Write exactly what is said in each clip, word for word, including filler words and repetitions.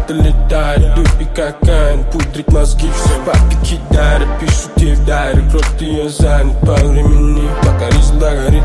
где-то летает дуб и кокаин, пудрит мозги, все бабки кидают, пишут ей в дайре, крот ее занят по времени, пока рис догорит.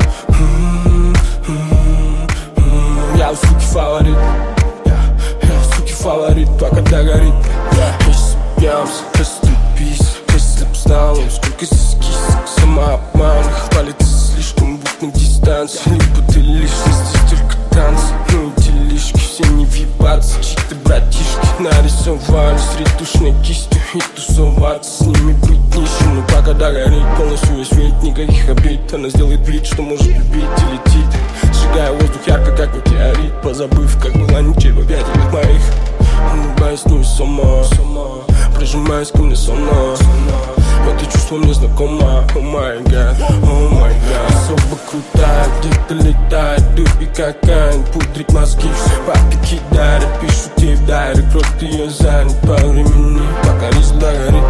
Я у суки фаворит, я у суки фаворит, пока догорит. Если пьямся, расступись, если б знал, сколько здесь кисок, самообман, хвалится слишком будто дистанции. Либо ты лишний, здесь только танцы, ну и делишки, все не въебаться. Чьи-то братишки нарисовали средь душной кистью и тусоваться с ними быть нищим. Но пока догорит полностью весь вид, никаких обид. Она сделает вид, что может любить и летит, сжигая воздух ярко, как метеорит, позабыв, как была ничего в пяти моих. Улыбаясь невесомо, прижимаясь ко мне сонно. Это чувство мне знакомо. О май гад, о май гад. Особо крутая, где-то летает дуб и кокаин, пудрит мозги, все бабки кидают, пишут ей в дайре, крот ее занят по времени, пока рис догорит.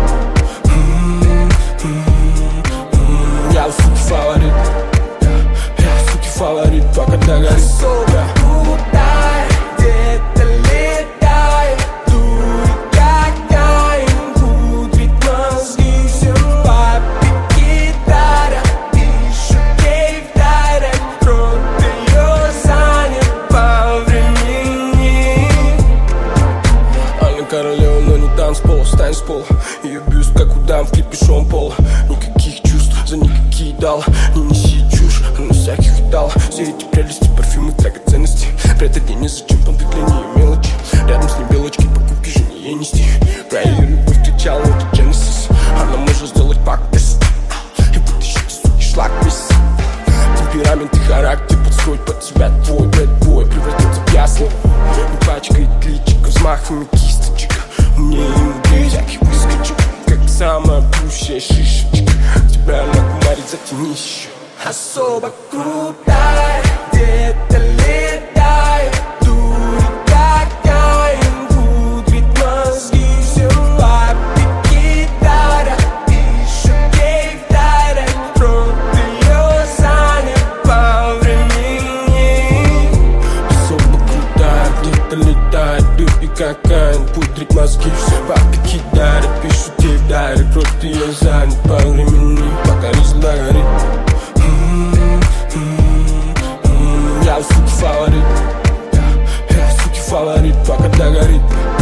Я у суки фаворит, я у суки фаворит, пока догорит. Королева, но не танцпол, встань с пола. Ее бюст, как у дам в клипе Шон Пола. Никаких чувств, за никакие дал. Не неси чушь, она всяких видала. Все эти прелести, парфюмы, драгоценности. Прятать ей незачем, помпетление мелочи. Рядом с ней белочки, покупки же не ей нести. Про ее любовь встречал, это Genesis. Она может сделать пак-тест и вытащить из суки шлак весь. Темперамент и характер подстроить под себя твой бэдбой, превратится в ясно. Не пачкает личико взмахами кисточек. Мне и внутри всяких выскочек, как самая пущая шишечка. Тебя накумарит, затяни еще. Особо крутая, где-то летает дурь кокаин, пудрит мозги, все бабки кидают, пишут ей в дайре, крот ее занят по времени. Особо крутая, где-то летает дуб и кокаин, пудрит мозги, все бабки кидают, пишут ей в дайре, крот ее занят по времени, пока рис догорит. Я у суки фаворит, я у суки фаворит, пока догорит.